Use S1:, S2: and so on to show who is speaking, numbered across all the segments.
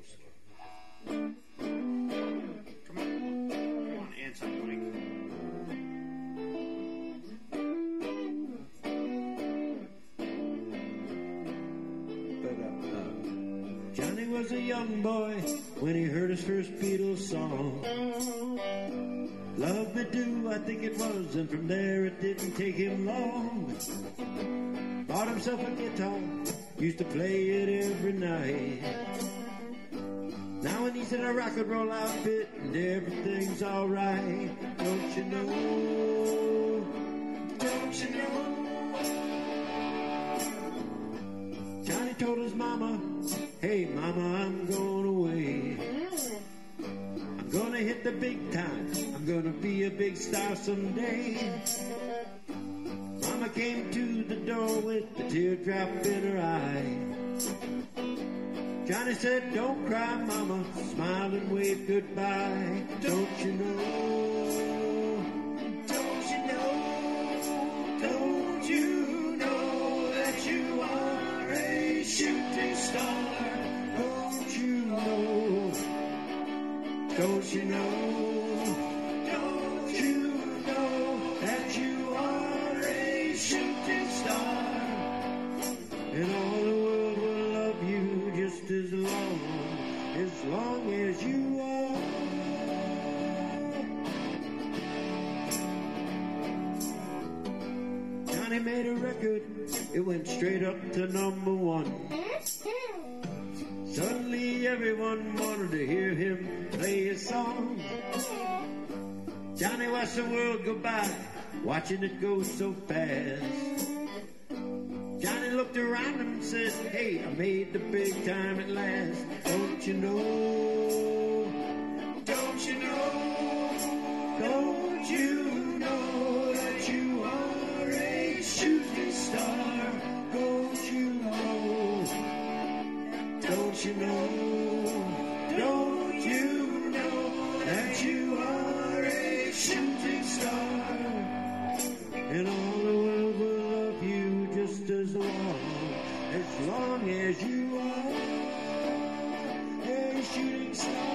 S1: Ghost. Come on, answer, Mike. Johnny was a young boy when he heard his first Beatles song. Love Me Do, I think it was, and from there it didn't take him long. Bought himself a guitar, used to play it every night. Now when he's in a rock and roll outfit and everything's alright. Don't you know? Don't you know? Johnny told his mama, hey mama, I'm going away. I'm gonna hit the big time. I'm gonna be a big star someday. Mama came to the door with a teardrop in her eye. Johnny said, don't cry, mama, smile and wave goodbye. Don't you know? Don't you know? Don't you know that you are a shooting star? Don't you know? Don't you know? Don't you know that you are a shooting star? And all the world will love you just as long as you are. Johnny made a record, it went straight up to #1. Suddenly everyone wanted to hear him play his song. Johnny watched the world go by, watching it go so fast. Johnny looked around him and said, hey, I made the big time at last. Don't you know? Don't you know? Don't you know that you are a shooting star? Don't you know? Don't you know? Don't you know that you are a shooting star? And all the world will love you just as long as you are a shooting star.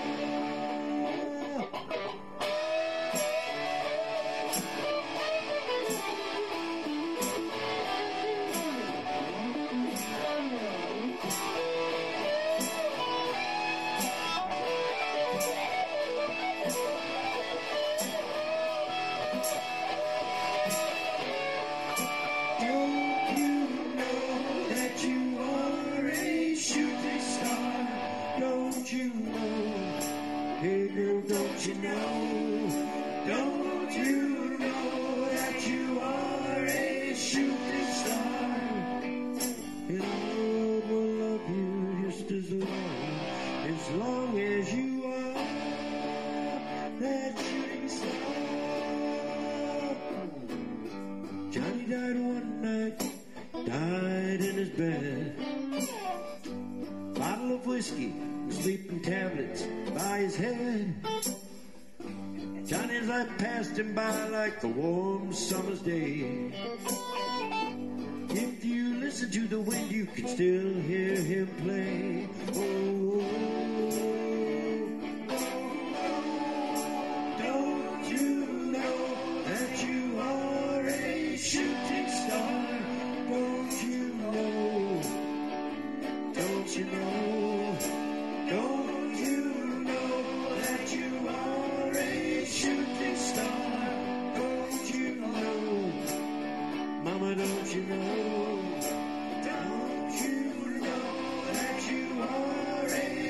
S1: Hey girl, don't you know? Don't you know that you are a shooting star? And all the world will love you just as long as you are that shooting star. Johnny died one night, died in his bed. Bottle of whiskey, sleeping tablets by his head. Johnny's life passed him by like a warm summer's day. If you listen to the wind, you can still hear him play. Oh, don't you know that you are a shooting star? Don't you know? Don't you know? Don't you know that you are a shooting star? Don't you know? Mama, don't you know? Don't you know that you are a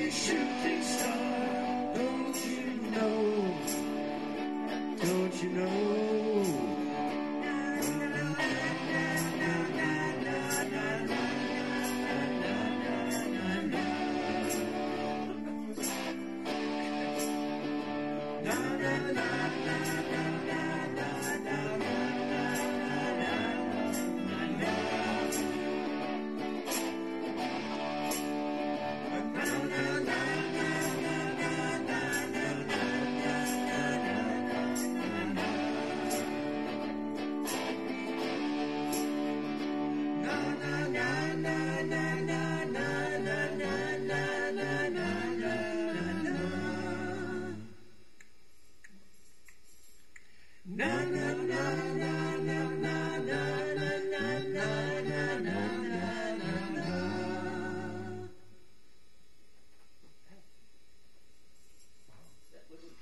S1: Na na